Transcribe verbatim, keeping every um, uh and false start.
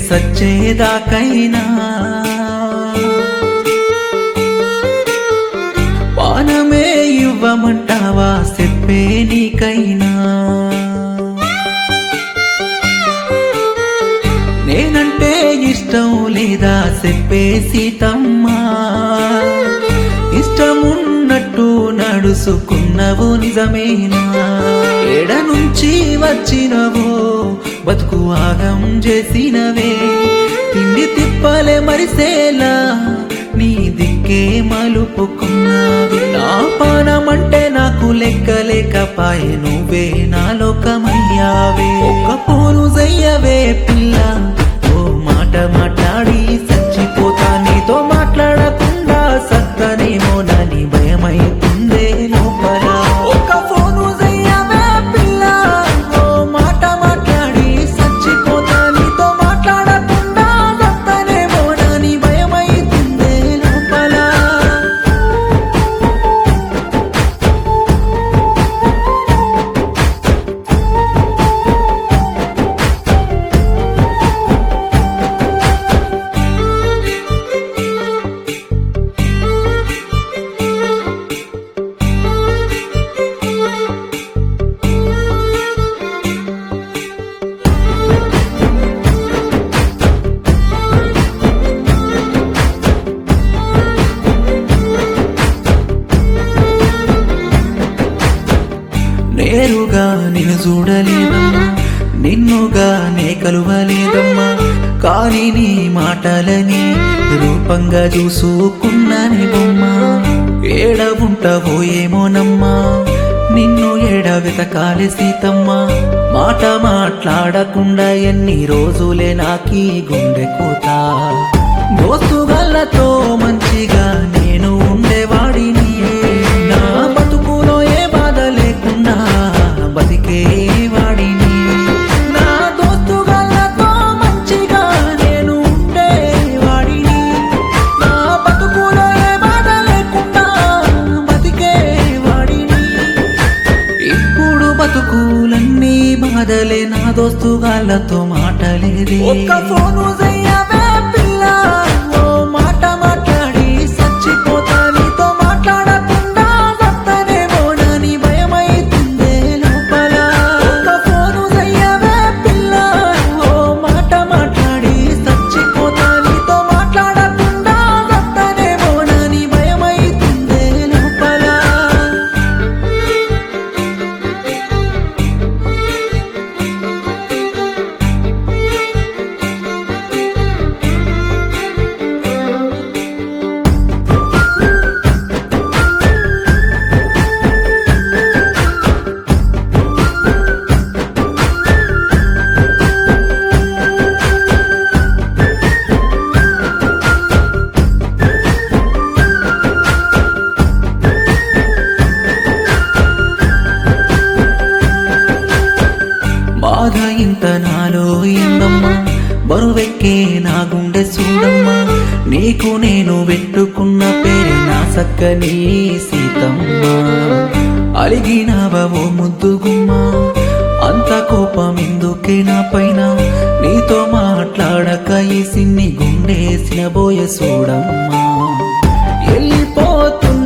సచ్చేదాకైనా పానమే ఇవ్వమంటావా చెప్పే నీకైనా నేనంటే ఇష్టం లేదా చెప్పే సీతమ్మా ఇష్టమున్నట్టు నడుసుకున్నవు నిజమేనా ఎడ నుంచి వచ్చినవో బతుకు ఆగం చేసినవే తిండి తిప్పలే మరిసేలా నీ దిక్కే మలుపుకున్నావి నా పానమంటే నాకు లెక్క లేకపాయే నువ్వే నా లోకమయ్యావే ఒక్క పోను చెయ్యవే పిల్ల ఓ మాట మాట్లాడి చచ్చిపోతా నీతో మాట్లాడకుండా సత్తనేమో నని భయమైతుందే లోపల ఒక్క ఫోను చెయ్యవే పిల్ల ఓ మాట మాట్లాడి చచ్చిపోతా నీతో మాట్లాడకుండా సత్తనేమో నని భయమైతుందే లోపల నేరుగా నిన్ను చూడలేదమ్మా నిన్నుగా నే కలువలేదమ్మా కానీ నీ మాటలని రూపంగా చూసుకున్నాని బొమ్మ ఏడ ఉంటావో ఏమోనమ్మా నిన్ను ఏడ వెతకాలి సీతమ్మా మాట మాట్లాడకుండా ఎన్ని రోజులే నాకీ గుండె కోత దోస్తుగాళ్ళతో మంచిగా నేను ఉండేవాడిని నా బతుకులో ఏ బాధ లేకుండా బతికే వాడిని నా దోస్తుగాళ్ళతో మంచిగా నేను ఉండేవాడిని నా బతుకులో ఏ బాధ లేకుండా బతికే వాడిని ఇప్పుడు బతుకులన్నీ బాధలే నా దోస్తుగాళ్ళతో మాటలేదే ఒక్క ఫోను చెయ్యవే పిల్ల ఓ మాట మాట్లాడి చచ్చిపోతా నీతో మాట్లాడకుండా సత్తనేమో నని భయమైతుందే లోపల ఒక్క ఫోను చెయ్యవే పిల్ల ఓ మాట మాట్లాడి చచ్చిపోతా నీతో మాట్లాడకుండా సత్తనేమో నని భయమైతుందే లోపల బాధ ఇంత నాలో ఏందమ్మా బరువెక్కే నా గుండె చూడమ్మా నీకు నేను పెట్టుకున్న పేరు నా సక్కని సీతమ్మ అలిగినావో ముద్దుగుమ్మా అంత కోపం ఎందుకే నా పైన నీతో మాట్లాడక ఈ సిన్ని గుండేసిన బోయ చూడమ్మా వెళ్ళిపోతున్న